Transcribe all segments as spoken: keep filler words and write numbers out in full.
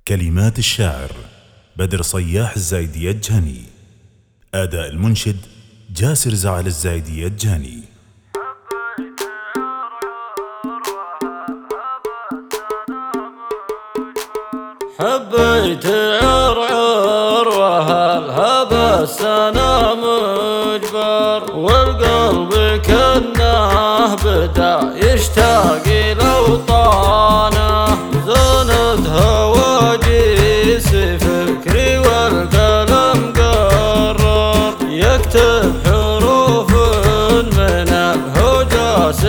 كلمات الشاعر بدر صياح الزايدية الجهني. أداء المنشد جاسر زعل الزايدية الجهني. حبيت عرعر وهالهبة السنة مجبر، والقلب كنه بدا يشتاق لوطانه. زنت هواجيس فكري والقلم قرر، يكتب حروف من الهجاس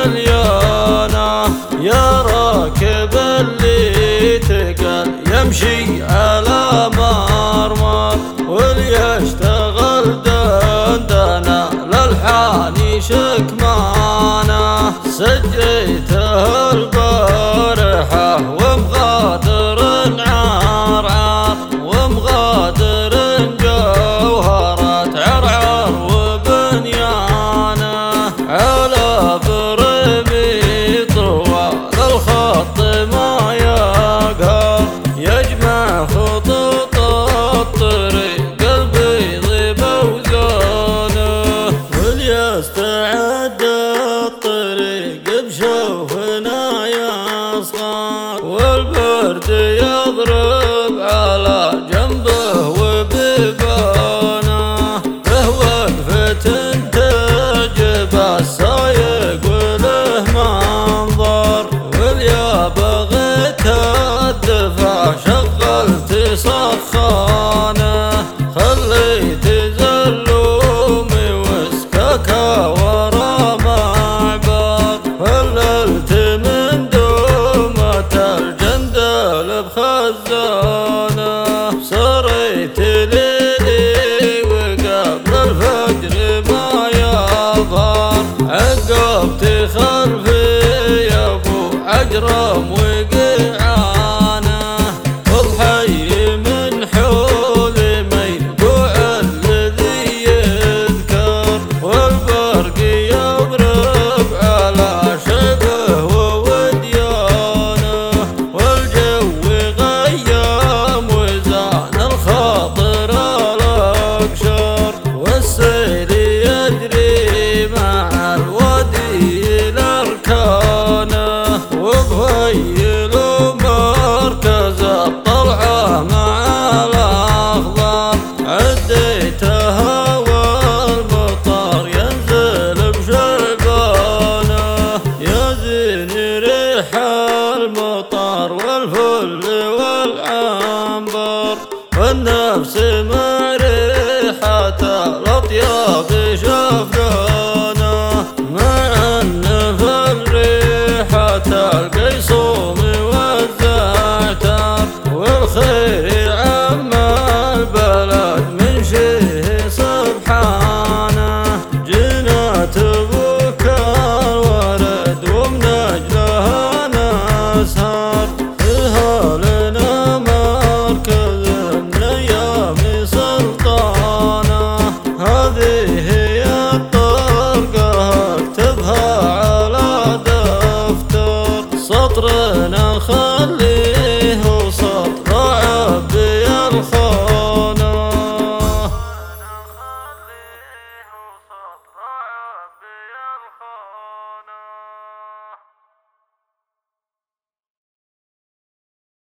مليانه. يا راكب اللي تقل يمشي على مرمر، وليشتغل دندنه للحاني شكمانه. سجيته البارحة ومغادر عرعر، ومغادر جوهرة عرعر وبنيانه. على برمي طوال الخط ما يقهر، يجمع خطوط الطريق البيض بوزانه. وليستعد الطريق بشوفنا يصغر، والبرد يضرب على جنبه وبيبانه. له وقفة تعجب السايق وله منظر، واليا بغيت الدفع شغلت سخانه. خليت زلومي وسككه ورا معبر، هللت من دومة الجندل بخزانه. سريت ليلي وقبل الفجر ما يظهر، عقبت خلفي يا ابو عجرم وقعانه. والحي من حولي ميبوع الذي يذكر، والبرق يضرب على شبه ووديانه. والجو غيام وزان الخاطر الاقشر، والسيل يجري مع الودي لاركانه. وبهيل مركز الطلعه مع الاخضر، عديتها والمطر ينزل بشيبانه. يا زين ريح المطر والفل والعنبر، والنفس ما